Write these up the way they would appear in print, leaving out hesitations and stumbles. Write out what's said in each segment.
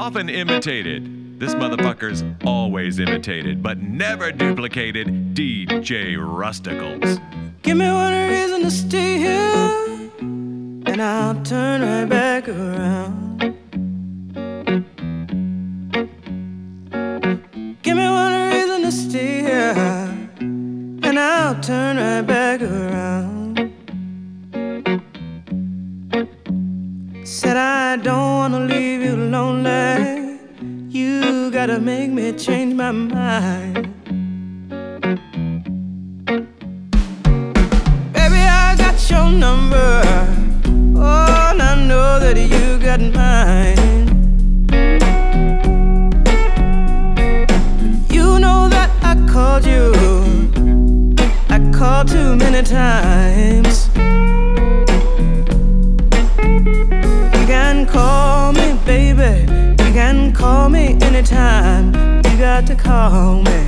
often imitated. This motherfucker's always imitated, but never duplicated DJ Rusticles. Give me one reason to stay here, and I'll turn right back around. Give me one reason to stay here, and I'll turn right back around. Said I don't wanna leave you lonely. You gotta make me change my mind. Baby, I got your number. Oh, and I know that you got mine. You know that I called you. I called too many times. You can call me, baby. You can call me anytime. You got to call me.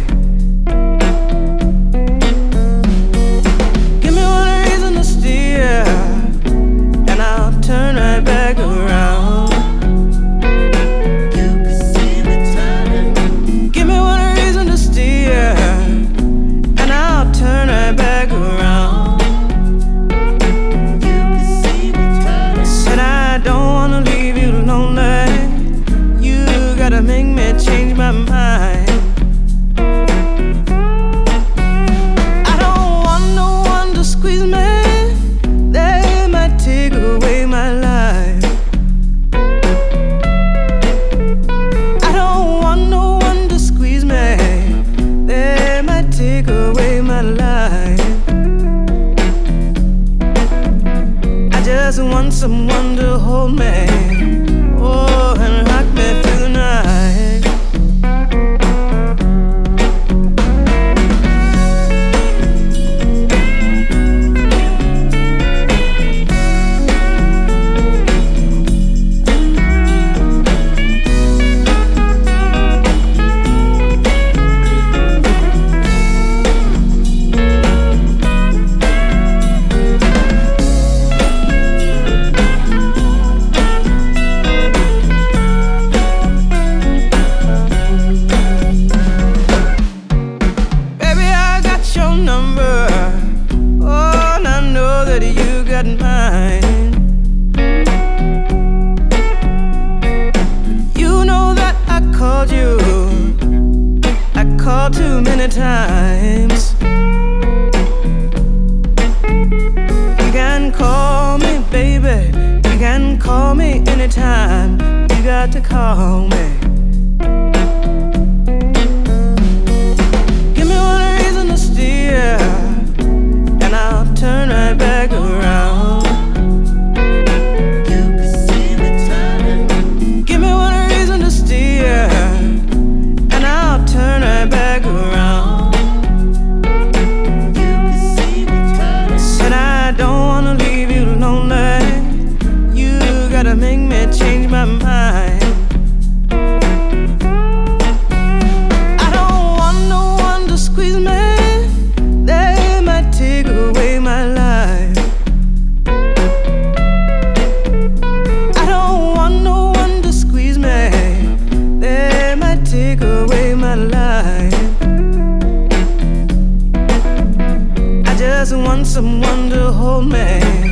Give me one reason to steer, and I'll turn right back around. You can see me turning. Give me one reason to steer, and I'll turn right back around. You can see me turning. Said I don't wanna leave you lonely. You gotta make me change my mind. I don't want no one to squeeze me. They might take away my life. I don't want no one to squeeze me. They might take away my life. I just want someone to hold me, oh, and rock me through the night. Too many times. You can call me, baby. You can call me anytime. You got to call me. Give me one reason to steer, and I'll turn right back around. You can see me turning. Give me one reason to steer, and I'll turn right back around. You can see me turning. Said I don't wanna leave you lonely. You gotta make me change my mind. I don't want no one to squeeze me. They might take away my life. I don't want no one to squeeze me. They might take away my life. I just want someone to hold me.